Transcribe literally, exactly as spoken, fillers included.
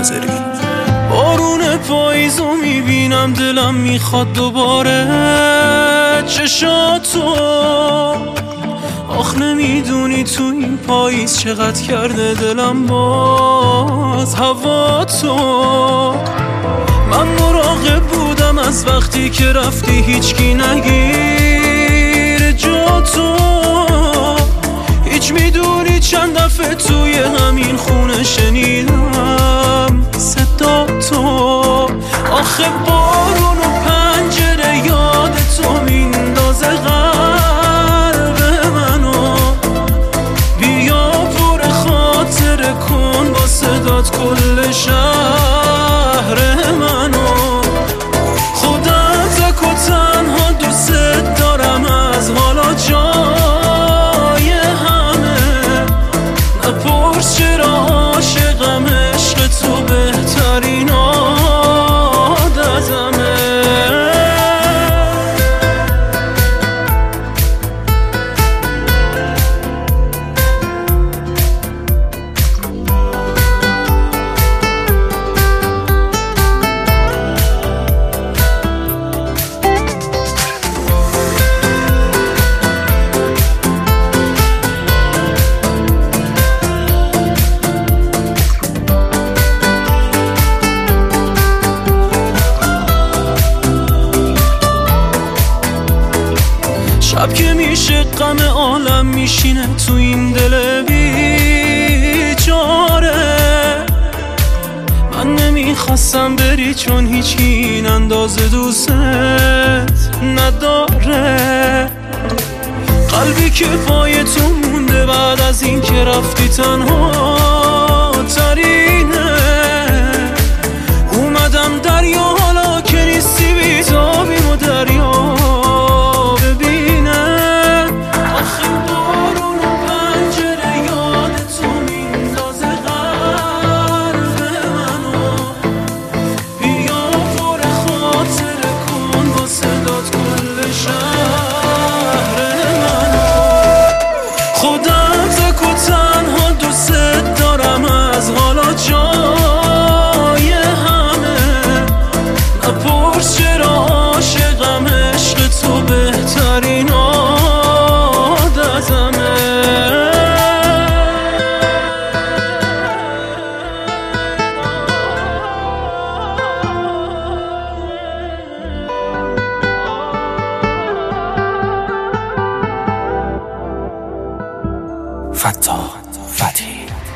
منتظری. بارون پاییزو میبینم دلم میخواد دوباره چشاتو. آخ نمیدونی تو این پاییز چقدر کرده دلم باز هوا تو. من مراقب بودم از وقتی که رفتی هیچکی نگیر جا تو. هیچ میدونی چند دفعه توی همین خونه شنیدم صدا تو. آخه بارون و پنجره یاد تو میندازه قلب منو. بیا پر خاطره کن با صدات کل شهر منو. خودم تک و تنها دوست دارم از حالا جای همه. نپرس چرا عاشقم، عشق تو بهترین عادتمه. شب که میشه غم عالم میشینه تو این دل بیچاره. من نمیخواستم بری چون هیچی این اندازه دوست نداره. قلبی که پای تو مونده بعد از این که رفتی تنها ترینه. اومدم دریا حالا که نیستی بیتابیم و دریا بهترین عادتمه. فتاح فتحی.